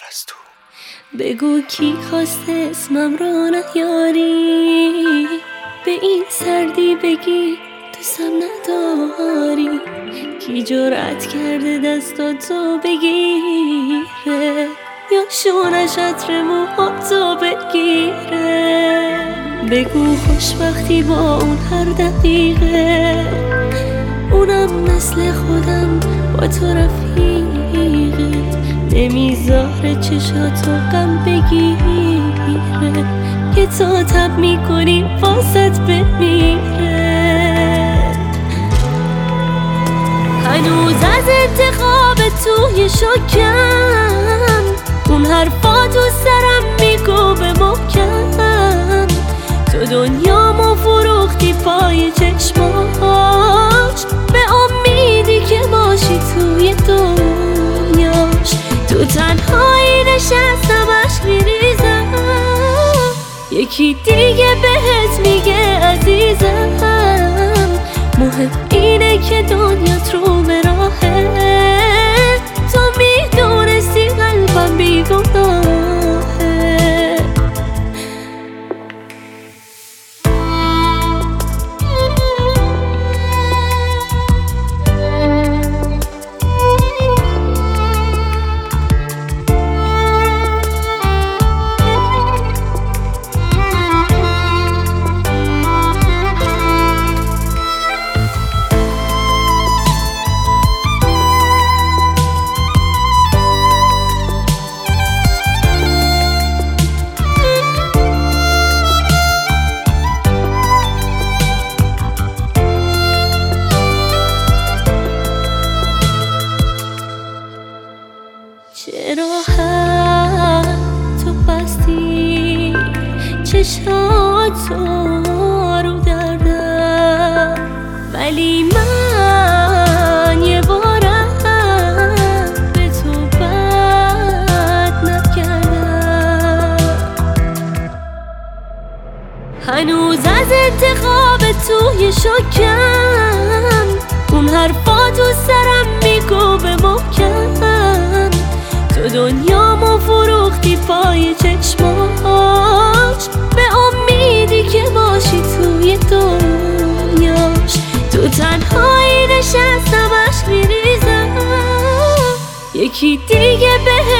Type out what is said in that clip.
از تو. بگو کی خواسته اسمم رو نیاری، به این سردی بگی دوستم نداری. کی جرأت کرده دستاتو بگیره، یا شونش عطر موهاتو بگیره. بگو خوشبختی با اون هر دقیقه، اونم مثل خودم با تو رفیقه. نمیذاره چشاتو غم بگیره، که تا تب میکنی واسط بمیره. هنوز از انتخاب توی شکم، اون حرفا تو سرم میگو به محکم. تو دنیامو فروختی پای چشماش، به امیدی که باشی توی دنیاش. تو تنهایی نشستم عشق میریزم، یکی دیگه بهت میگه عزیزم. مهم اینه که دنیات رو به راهه، تو میدونستی قلبم بیگناهه. چرا تو بستی چشاتو رو دردم، ولی من یه بارم به تو بد نکردم. هنوز از انتخاب توی شکم، اون حرفا تو سرم میگو به محکم. تو دنیامو فروختی پای چشماش، به امیدی که باشی توی دنیاش. تو تنهایی نشستم عشق میریزم، یکی دیگه